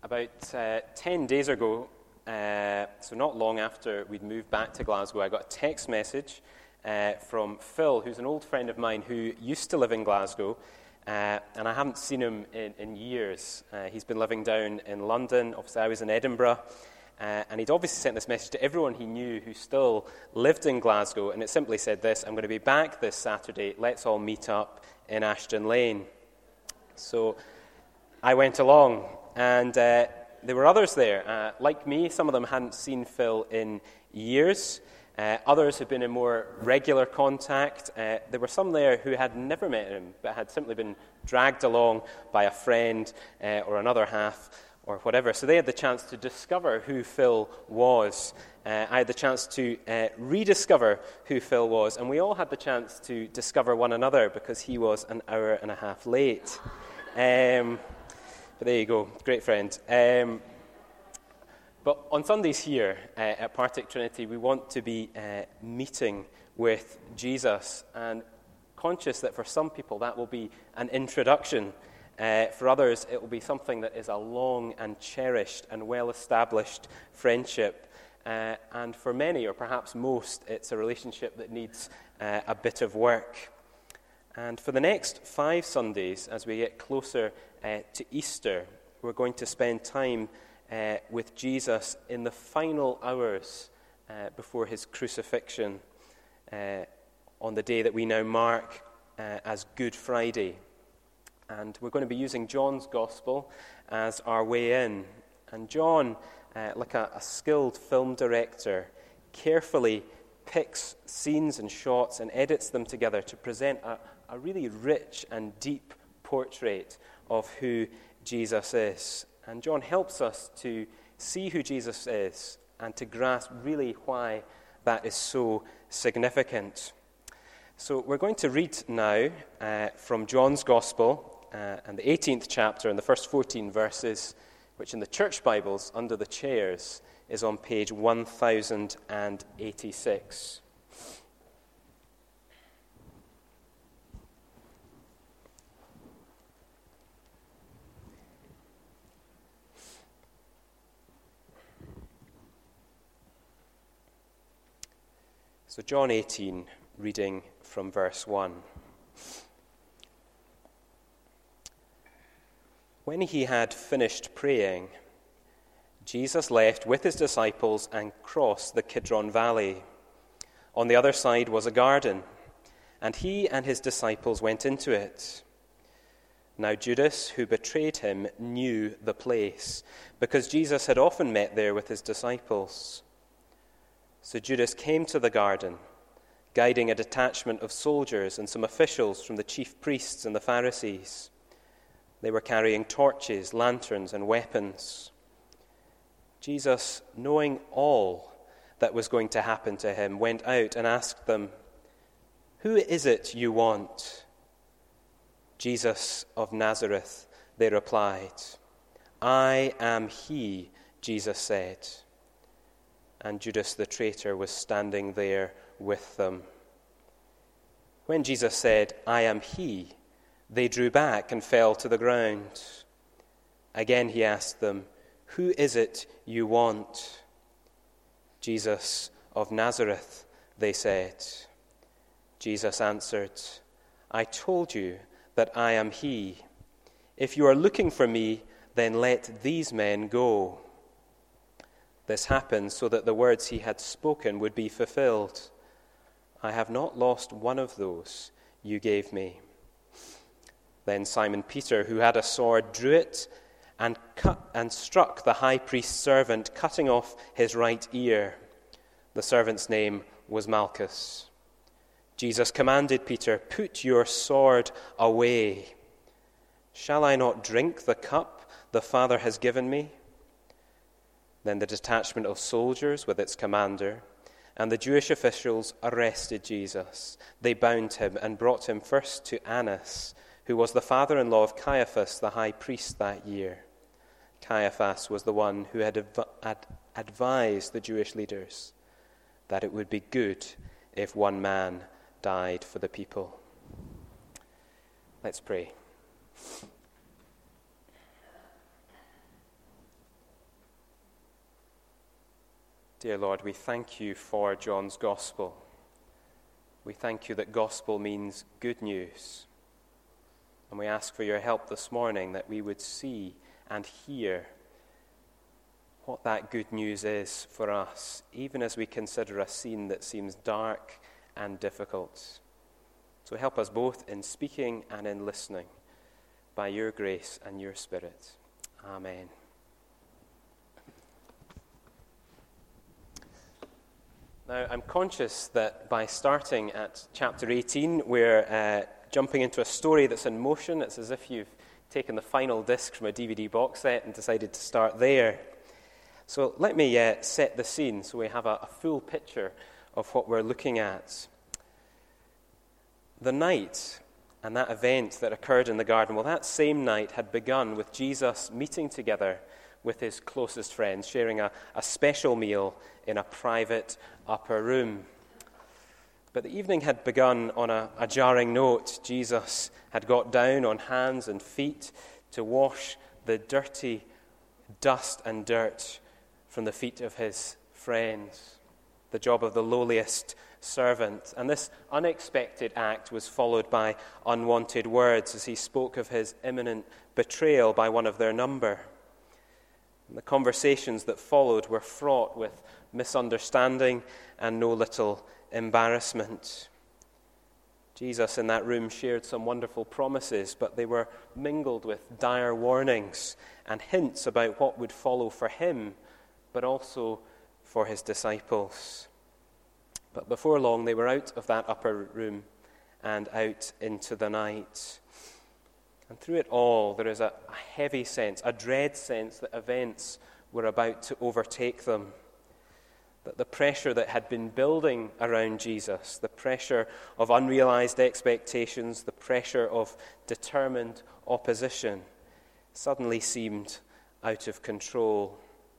About 10 days ago, so not long after we'd moved back to Glasgow, I got a text message from Phil, who's an old friend of mine who used to live in Glasgow, and I haven't seen him in years. He's been living down in London. Obviously, I was in Edinburgh, and he'd obviously sent this message to everyone he knew who still lived in Glasgow, and it simply said this: "I'm going to be back this Saturday. Let's all meet up in Ashton Lane." So I went along, and there were others there. Like me, some of them hadn't seen Phil in years. Others had been in more regular contact. There were some there who had never met him, but had simply been dragged along by a friend or another half or whatever. So they had the chance to discover who Phil was. I had the chance to rediscover who Phil was, and we all had the chance to discover one another because he was an hour and a half late. But there you go, great friend. But on Sundays here at Partick Trinity, we want to be meeting with Jesus, and conscious that for some people that will be an introduction. For others, it will be something that is a long and cherished and well-established friendship. And for many, or perhaps most, it's a relationship that needs a bit of work. And for the next 5 Sundays, as we get closer to Easter, we're going to spend time with Jesus in the final hours before his crucifixion on the day that we now mark as Good Friday. And we're going to be using John's Gospel as our way in. And John, like a skilled film director, carefully picks scenes and shots and edits them together to present a really rich and deep portrait of who Jesus is. And John helps us to see who Jesus is and to grasp really why that is so significant. So we're going to read now from John's Gospel and the 18th chapter and the first 14 verses, which in the church Bibles under the chairs is on page 1086. So John 18, reading from verse 1. When he had finished praying, Jesus left with his disciples and crossed the Kidron Valley. On the other side was a garden, and he and his disciples went into it. Now Judas, who betrayed him, knew the place, because Jesus had often met there with his disciples. So Judas came to the garden, guiding a detachment of soldiers and some officials from the chief priests and the Pharisees. They were carrying torches, lanterns, and weapons. Jesus, knowing all that was going to happen to him, went out and asked them, "Who is it you want?" "Jesus of Nazareth," they replied. "I am he," Jesus said. And Judas the traitor was standing there with them. When Jesus said, "I am he," they drew back and fell to the ground. Again he asked them, "Who is it you want?" "Jesus of Nazareth," they said. Jesus answered, "I told you that I am he. If you are looking for me, then let these men go." This happened so that the words he had spoken would be fulfilled. "I have not lost one of those you gave me." Then Simon Peter, who had a sword, drew it and struck the high priest's servant, cutting off his right ear. The servant's name was Malchus. Jesus commanded Peter, "Put your sword away. Shall I not drink the cup the Father has given me?" Then the detachment of soldiers with its commander and the Jewish officials arrested Jesus. They bound him and brought him first to Annas, who was the father-in-law of Caiaphas, the high priest that year. Caiaphas was the one who had advised the Jewish leaders that it would be good if one man died for the people. Let's pray. Dear Lord, we thank you for John's gospel. We thank you that gospel means good news. And we ask for your help this morning that we would see and hear what that good news is for us, even as we consider a scene that seems dark and difficult. So help us both in speaking and in listening by your grace and your Spirit. Amen. Now, I'm conscious that by starting at chapter 18, we're jumping into a story that's in motion. It's as if you've taken the final disc from a DVD box set and decided to start there. So let me set the scene so we have a full picture of what we're looking at. The night and that event that occurred in the garden, well, that same night had begun with Jesus meeting together with his closest friends, sharing a special meal in a private upper room. But the evening had begun on a jarring note. Jesus had got down on hands and feet to wash the dirty dust and dirt from the feet of his friends, the job of the lowliest servant. And this unexpected act was followed by unwanted words as he spoke of his imminent betrayal by one of their number. And the conversations that followed were fraught with misunderstanding and no little embarrassment. Jesus in that room shared some wonderful promises, but they were mingled with dire warnings and hints about what would follow for him, but also for his disciples. But before long, they were out of that upper room and out into the night. And through it all, there is a heavy sense, a dread sense that events were about to overtake them. That the pressure that had been building around Jesus, the pressure of unrealized expectations, the pressure of determined opposition, suddenly seemed out of control.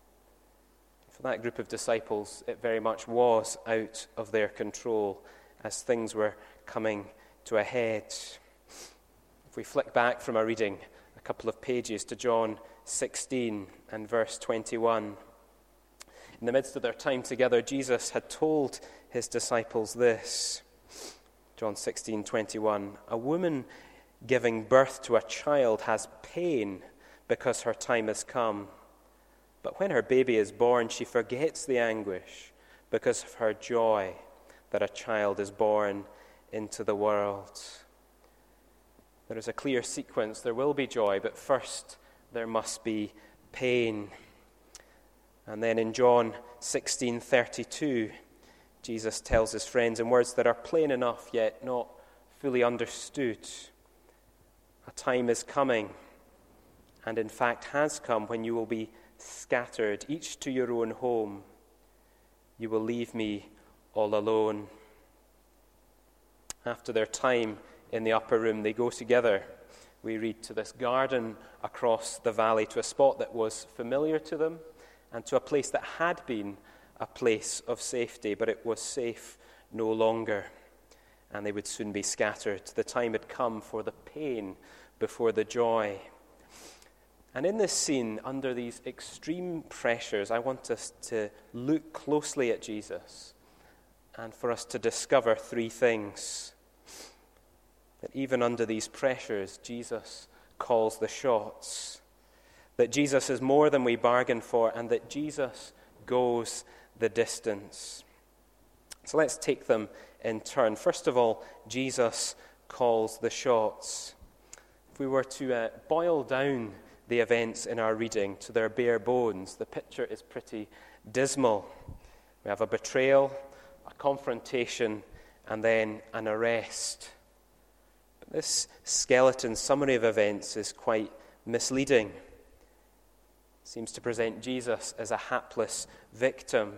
For that group of disciples, it very much was out of their control as things were coming to a head. If we flick back from our reading a couple of pages to John 16 and verse 21, in the midst of their time together, Jesus had told his disciples this. John 16:21, a woman giving birth to a child has pain because her time has come. But when her baby is born, she forgets the anguish because of her joy that a child is born into the world. There is a clear sequence. There will be joy, but first there must be pain. And then in John 16:32, Jesus tells his friends in words that are plain enough yet not fully understood, a time is coming, and in fact has come, when you will be scattered, each to your own home. You will leave me all alone. After their time in the upper room, they go together, we read, to this garden across the valley, to a spot that was familiar to them and to a place that had been a place of safety, but it was safe no longer, and they would soon be scattered. The time had come for the pain before the joy. And in this scene, under these extreme pressures, I want us to look closely at Jesus and for us to discover three things. That even under these pressures, Jesus calls the shots. That Jesus is more than we bargained for, and that Jesus goes the distance. So let's take them in turn. First of all, Jesus calls the shots. If we were to boil down the events in our reading to their bare bones, the picture is pretty dismal. We have a betrayal, a confrontation, and then an arrest. But this skeleton summary of events is quite misleading. It seems to present Jesus as a hapless victim.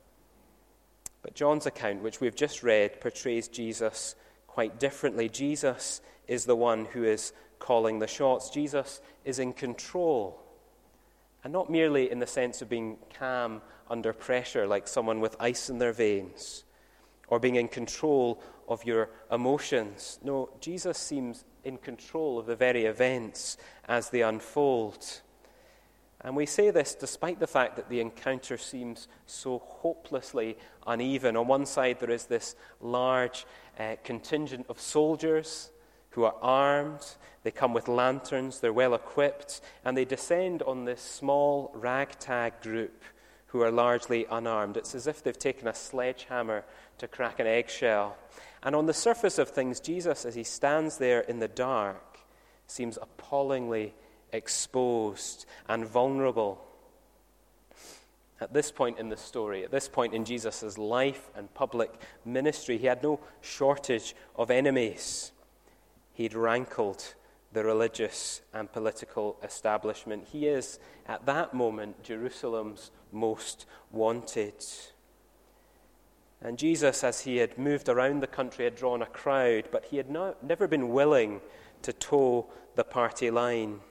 But John's account, which we've just read, portrays Jesus quite differently. Jesus is the one who is calling the shots. Jesus is in control, and not merely in the sense of being calm under pressure like someone with ice in their veins, or being in control of your emotions. No, Jesus seems in control of the very events as they unfold. And we say this despite the fact that the encounter seems so hopelessly uneven. On one side, there is this large contingent of soldiers who are armed. They come with lanterns, they're well equipped, and they descend on this small ragtag group who are largely unarmed. It's as if they've taken a sledgehammer to crack an eggshell. And on the surface of things, Jesus, as he stands there in the dark, seems appallingly exposed and vulnerable. At this point in the story, at this point in Jesus' life and public ministry, he had no shortage of enemies. He'd rankled the religious and political establishment. He is, at that moment, Jerusalem's most wanted. And Jesus, as he had moved around the country, had drawn a crowd, but he had never been willing to toe the party line.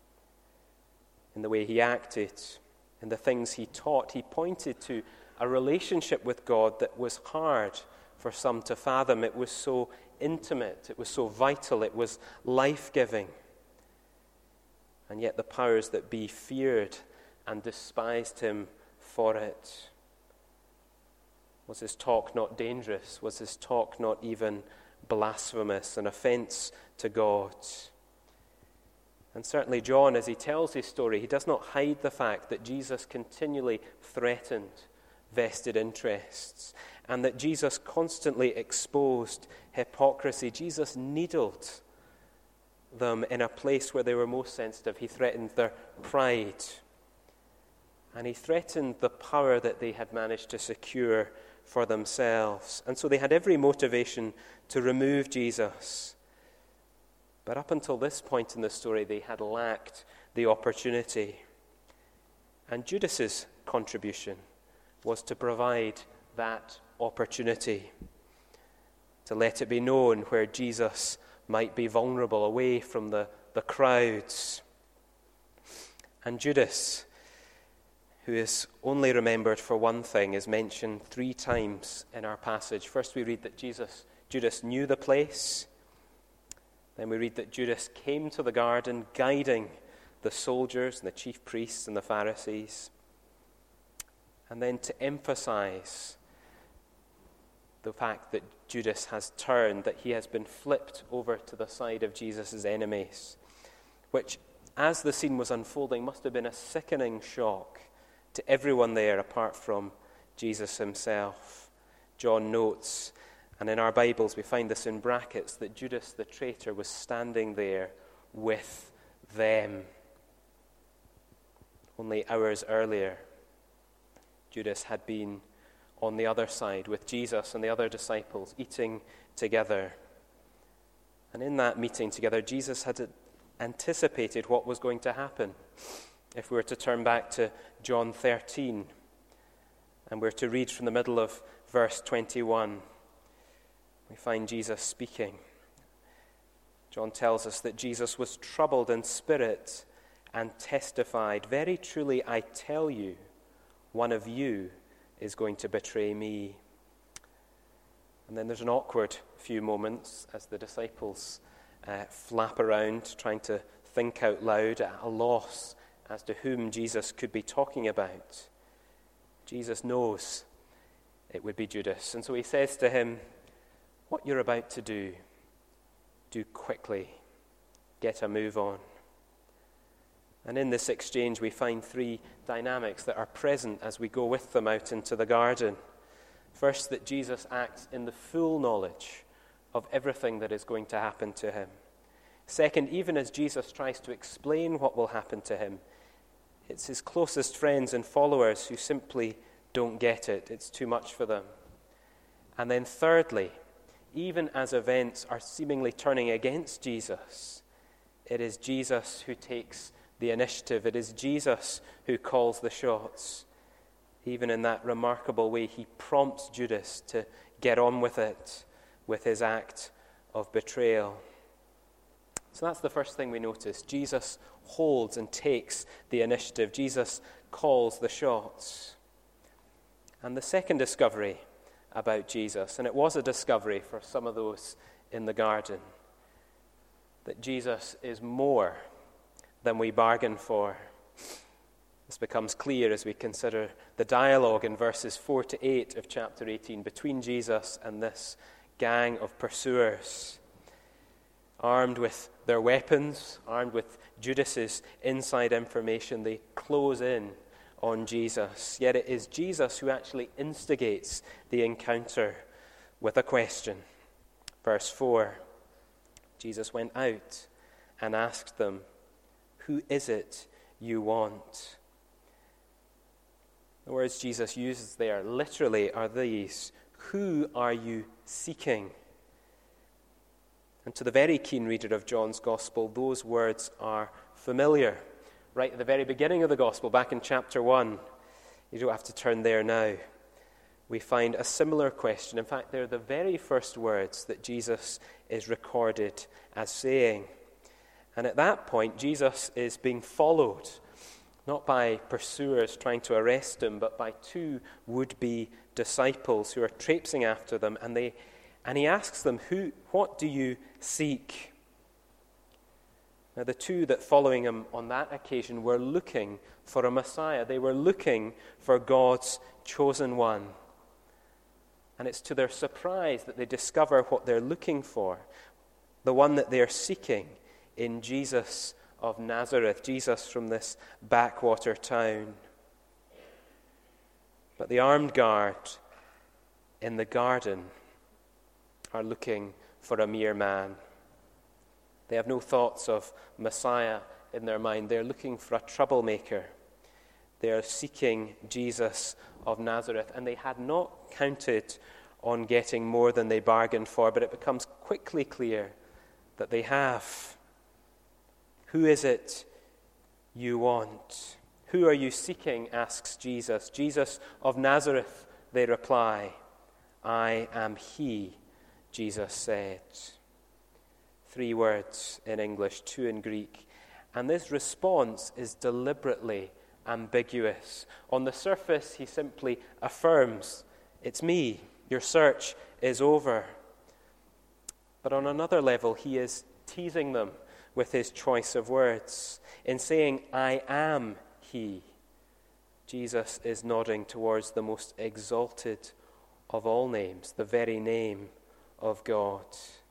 In the way he acted, in the things he taught, he pointed to a relationship with God that was hard for some to fathom. It was so intimate, it was so vital, it was life-giving. And yet the powers that be feared and despised him for it. Was his talk not dangerous? Was his talk not even blasphemous, an offense to God? And certainly John, as he tells his story, he does not hide the fact that Jesus continually threatened vested interests and that Jesus constantly exposed hypocrisy. Jesus needled them in a place where they were most sensitive. He threatened their pride, and he threatened the power that they had managed to secure for themselves. And so they had every motivation to remove Jesus. But up until this point in the story, they had lacked the opportunity. And Judas's contribution was to provide that opportunity, to let it be known where Jesus might be vulnerable, away from the crowds. And Judas, who is only remembered for one thing, is mentioned 3 times in our passage. First we read that Judas knew the place. Then we read that Judas came to the garden guiding the soldiers and the chief priests and the Pharisees. And then to emphasize the fact that Judas has turned, that he has been flipped over to the side of Jesus' enemies, which, as the scene was unfolding, must have been a sickening shock to everyone there apart from Jesus himself. John notes, and in our Bibles we find this in brackets, that Judas the traitor was standing there with them. Only hours earlier, Judas had been on the other side with Jesus and the other disciples eating together. And in that meeting together, Jesus had anticipated what was going to happen. If we were to turn back to John 13, and we're to read from the middle of verse 21, we find Jesus speaking. John tells us that Jesus was troubled in spirit and testified, "Very truly I tell you, one of you is going to betray me." And then there's an awkward few moments as the disciples flap around, trying to think out loud, at a loss as to whom Jesus could be talking about. Jesus knows it would be Judas, and so he says to him, "What you're about to do quickly. Get a move on." And in this exchange, we find 3 dynamics that are present as we go with them out into the garden. First, that Jesus acts in the full knowledge of everything that is going to happen to him. Second, even as Jesus tries to explain what will happen to him, it's his closest friends and followers who simply don't get it. It's too much for them. And then thirdly, even as events are seemingly turning against Jesus, it is Jesus who takes the initiative. It is Jesus who calls the shots. Even in that remarkable way, he prompts Judas to get on with it, with his act of betrayal. So that's the first thing we notice. Jesus holds and takes the initiative. Jesus calls the shots. And the second discovery about Jesus, and it was a discovery for some of those in the garden, that Jesus is more than we bargain for. This becomes clear as we consider the dialogue in verses 4 to 8 of chapter 18 between Jesus and this gang of pursuers. Armed with their weapons, armed with Judas's inside information, they close in on Jesus. Yet it is Jesus who actually instigates the encounter with a question. Verse 4, Jesus went out and asked them, "Who is it you want?" The words Jesus uses there literally are these: "Who are you seeking?" And to the very keen reader of John's Gospel, those words are familiar. Right at the very beginning of the Gospel, back in chapter 1, you don't have to turn there now, we find a similar question. In fact, they're the very first words that Jesus is recorded as saying. And at that point, Jesus is being followed, not by pursuers trying to arrest him, but by two would-be disciples who are traipsing after them. And he asks them, "What do you seek?" Now, the two that following him on that occasion were looking for a Messiah. They were looking for God's chosen one. And it's to their surprise that they discover what they're looking for, the one that they're seeking in Jesus of Nazareth, Jesus from this backwater town. But the armed guard in the garden are looking for a mere man. They have no thoughts of Messiah in their mind. They're looking for a troublemaker. They are seeking Jesus of Nazareth, and they had not counted on getting more than they bargained for, but it becomes quickly clear that they have. "Who is it you want?" "Who are you seeking?" asks Jesus. "Jesus of Nazareth," they reply. "I am he," Jesus said. 3 words in English, 2 in Greek. And this response is deliberately ambiguous. On the surface, he simply affirms, "It's me. Your search is over." But on another level, he is teasing them with his choice of words. In saying, "I am he," Jesus is nodding towards the most exalted of all names, the very name of God.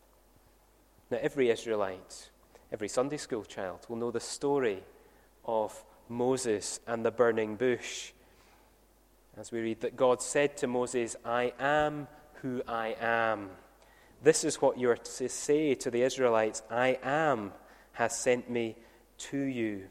Now, every Israelite, every Sunday school child will know the story of Moses and the burning bush. As we read that God said to Moses, "I am who I am." This is what you are to say to the Israelites: "I am has sent me to you."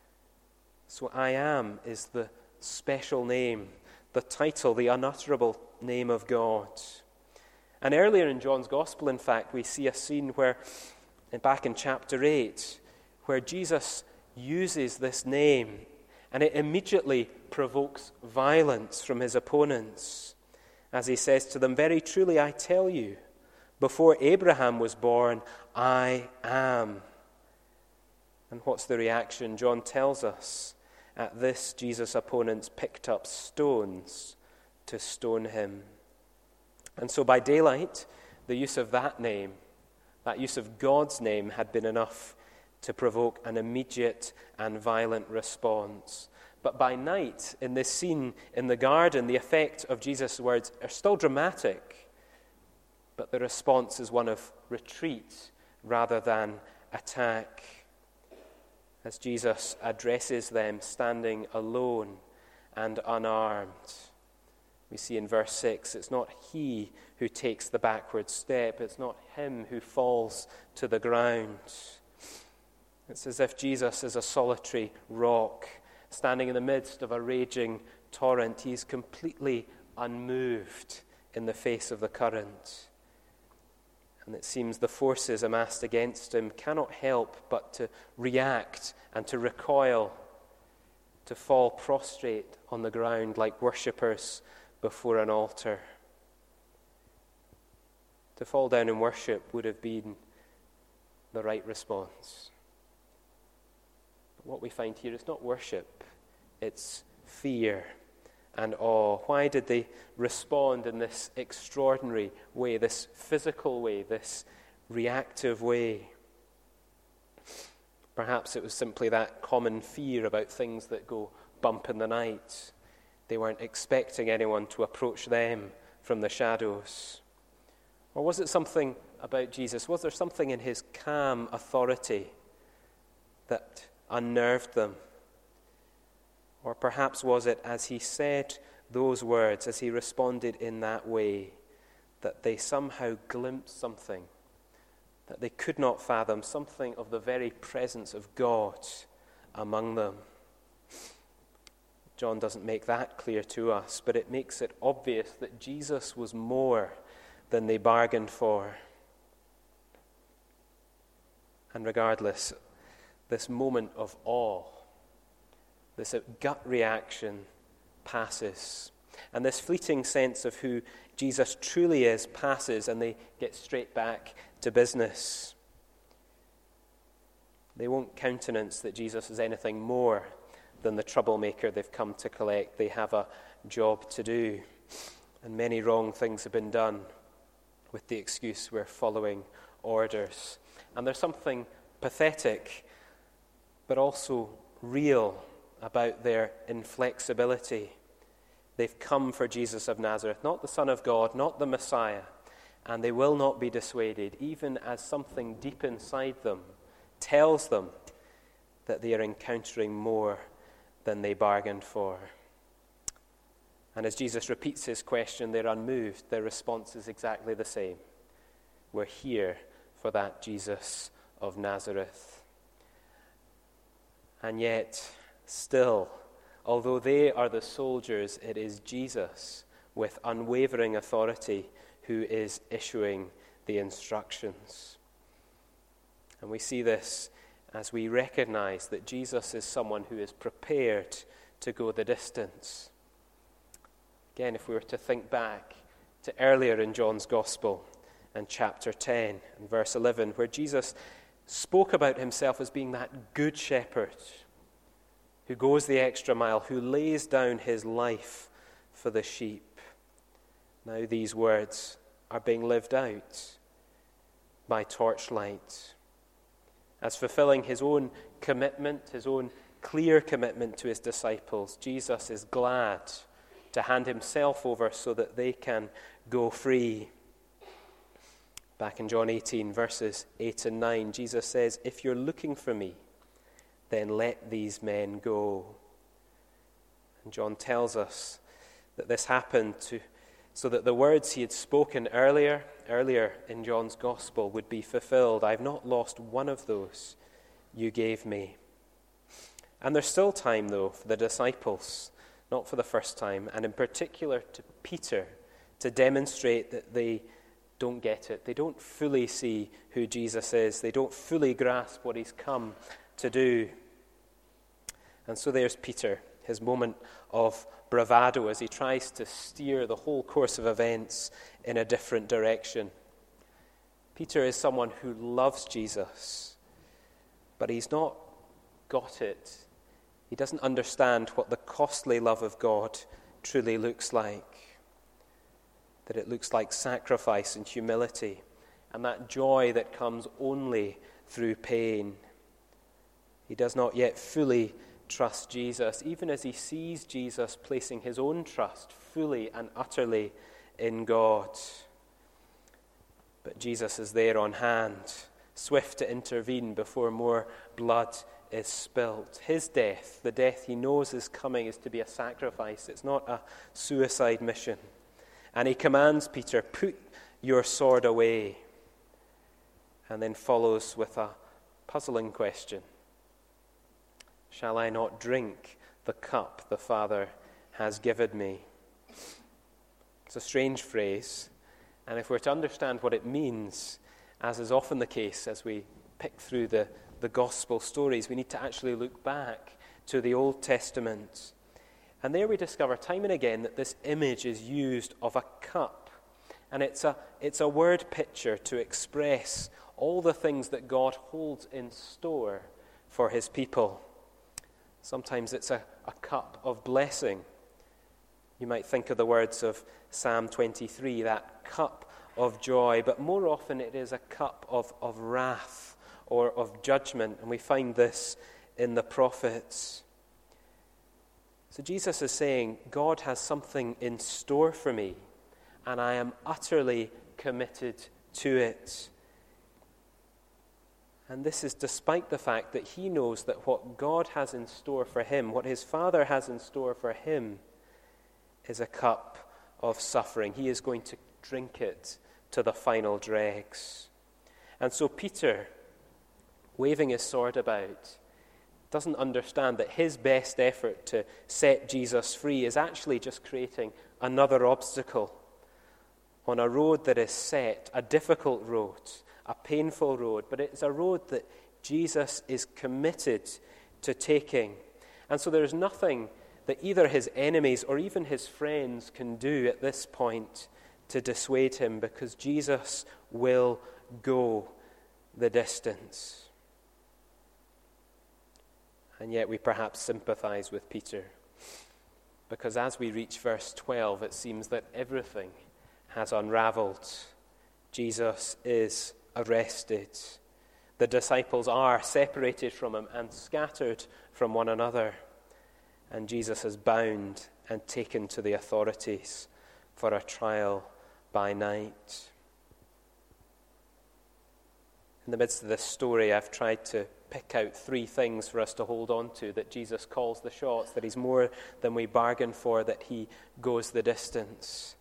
So "I am" is the special name, the title, the unutterable name of God. And earlier in John's Gospel, in fact, we see a scene where, back in chapter 8, where Jesus uses this name, and it immediately provokes violence from his opponents. As he says to them, "Very truly I tell you, before Abraham was born, I am." And what's the reaction? John tells us, at this, Jesus' opponents picked up stones to stone him. And so by daylight, the use of that name, that use of God's name, had been enough to provoke an immediate and violent response. But by night, in this scene in the garden, the effect of Jesus' words are still dramatic, but the response is one of retreat rather than attack. As Jesus addresses them standing alone and unarmed. We see in verse 6, it's not he who takes the backward step. It's not him who falls to the ground. It's as if Jesus is a solitary rock standing in the midst of a raging torrent. He's completely unmoved in the face of the current. And it seems the forces amassed against him cannot help but to react and to recoil, to fall prostrate on the ground like worshippers before an altar. To fall down in worship would have been the right response. But what we find here is not worship, it's fear and awe. Why did they respond in this extraordinary way, this physical way, this reactive way? Perhaps it was simply that common fear about things that go bump in the night. They weren't expecting anyone to approach them from the shadows. Or was it something about Jesus? Was there something in his calm authority that unnerved them? Or perhaps was it as he said those words, as he responded in that way, that they somehow glimpsed something that they could not fathom, something of the very presence of God among them? John doesn't make that clear to us, but it makes it obvious that Jesus was more than they bargained for. And regardless, this moment of awe, this gut reaction passes. And this fleeting sense of who Jesus truly is passes, and they get straight back to business. They won't countenance that Jesus is anything more than the troublemaker they've come to collect. They have a job to do, and many wrong things have been done with the excuse we're following orders. And there's something pathetic, but also real about their inflexibility. They've come for Jesus of Nazareth, not the Son of God, not the Messiah, and they will not be dissuaded, even as something deep inside them tells them that they are encountering more than they bargained for. And as Jesus repeats his question, they're unmoved. Their response is exactly the same. We're here for that Jesus of Nazareth. And yet, still, although they are the soldiers, it is Jesus with unwavering authority who is issuing the instructions. And we see this as we recognize that Jesus is someone who is prepared to go the distance. Again, if we were to think back to earlier in John's Gospel and chapter 10 and verse 11, where Jesus spoke about himself as being that good shepherd who goes the extra mile, who lays down his life for the sheep. Now these words are being lived out by torchlight, as fulfilling his own commitment, his own clear commitment to his disciples. Jesus is glad to hand himself over so that they can go free. Back in John 18, verses 8 and 9, Jesus says, "If you're looking for me, then let these men go." And John tells us that this happened so that the words he had spoken earlier in John's Gospel would be fulfilled. "I've not lost one of those you gave me." And there's still time, though, for the disciples, not for the first time, and in particular to Peter, to demonstrate that they don't get it. They don't fully see who Jesus is. They don't fully grasp what he's come to do. And so there's Peter, his moment of bravado as he tries to steer the whole course of events in a different direction. Peter is someone who loves Jesus, but he's not got it. He doesn't understand what the costly love of God truly looks like. That it looks like sacrifice and humility, and that joy that comes only through pain. He does not yet fully trust Jesus, even as he sees Jesus placing his own trust fully and utterly in God. But Jesus is there on hand, swift to intervene before more blood is spilt. His death, the death he knows is coming, is to be a sacrifice. It's not a suicide mission. And he commands Peter, "Put your sword away," and then follows with a puzzling question. "Shall I not drink the cup the Father has given me?" It's a strange phrase, and if we're to understand what it means, as is often the case as we pick through the gospel stories, we need to actually look back to the Old Testament. And there we discover time and again that this image is used of a cup. And it's a word picture to express all the things that God holds in store for his people. Sometimes it's a cup of blessing. You might think of the words of Psalm 23, that cup of joy, but more often it is a cup of wrath or of judgment, and we find this in the prophets. So Jesus is saying, God has something in store for me, and I am utterly committed to it. And this is despite the fact that he knows that what God has in store for him, what his Father has in store for him, is a cup of suffering. He is going to drink it to the final dregs. And so Peter, waving his sword about, doesn't understand that his best effort to set Jesus free is actually just creating another obstacle on a road that is set, a difficult road, a painful road, but it's a road that Jesus is committed to taking. And so there's nothing that either his enemies or even his friends can do at this point to dissuade him, because Jesus will go the distance. And yet we perhaps sympathize with Peter, because as we reach verse 12, it seems that everything has unraveled. Jesus is arrested. The disciples are separated from him and scattered from one another. And Jesus is bound and taken to the authorities for a trial by night. In the midst of this story, I've tried to pick out 3 things for us to hold on to: that Jesus calls the shots, that he's more than we bargained for, that he goes the distance.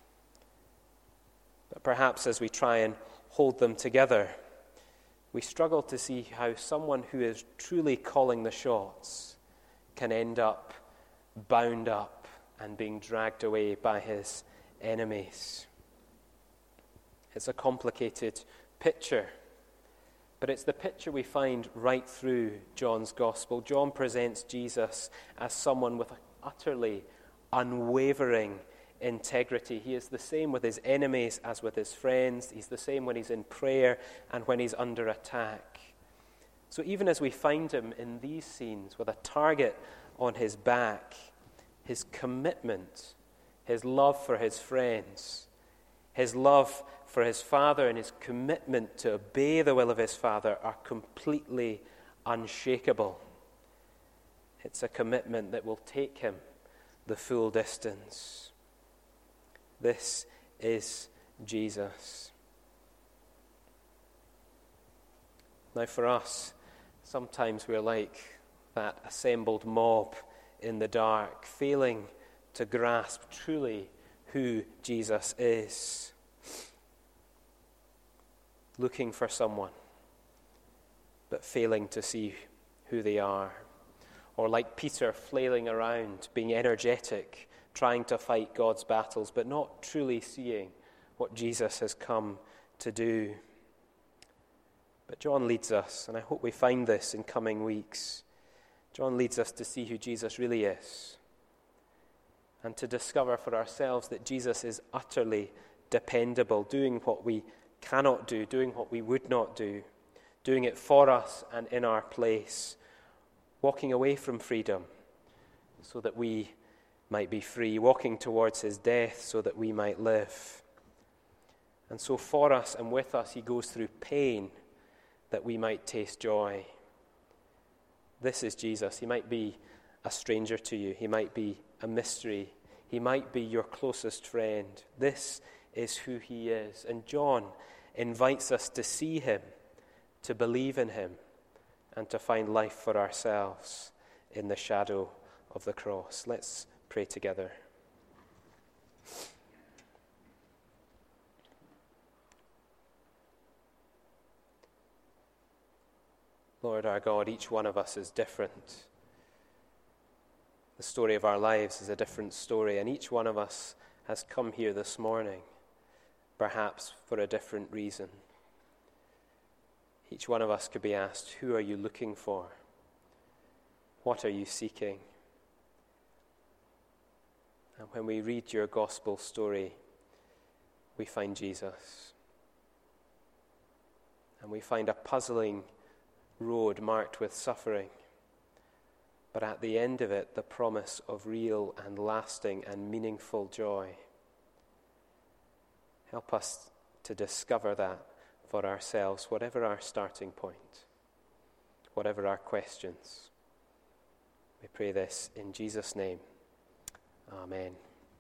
But perhaps as we try and hold them together, we struggle to see how someone who is truly calling the shots can end up bound up and being dragged away by his enemies. It's a complicated picture, but it's the picture we find right through John's gospel. John presents Jesus as someone with utterly unwavering integrity. He is the same with his enemies as with his friends. He's the same when he's in prayer and when he's under attack. So even as we find him in these scenes with a target on his back, his commitment, his love for his friends, his love for his Father, and his commitment to obey the will of his Father are completely unshakable. It's a commitment that will take him the full distance. This is Jesus. Now for us, sometimes we're like that assembled mob in the dark, failing to grasp truly who Jesus is. Looking for someone, but failing to see who they are. Or like Peter, flailing around, being energetic, trying to fight God's battles, but not truly seeing what Jesus has come to do. But John leads us, and I hope we find this in coming weeks. John leads us to see who Jesus really is, and to discover for ourselves that Jesus is utterly dependable, doing what we cannot do, doing what we would not do, doing it for us and in our place, walking away from freedom so that we might be free, walking towards his death so that we might live. And so for us and with us, he goes through pain that we might taste joy. This is Jesus. He might be a stranger to you. He might be a mystery. He might be your closest friend. This is who he is. And John invites us to see him, to believe in him, and to find life for ourselves in the shadow of the cross. Let's pray together. Lord our God, each one of us is different. The story of our lives is a different story, and each one of us has come here this morning, perhaps for a different reason. Each one of us could be asked, who are you looking for? What are you seeking? And when we read your gospel story, we find Jesus. And we find a puzzling road marked with suffering, but at the end of it, the promise of real and lasting and meaningful joy. Help us to discover that for ourselves, whatever our starting point, whatever our questions. We pray this in Jesus' name. Amen.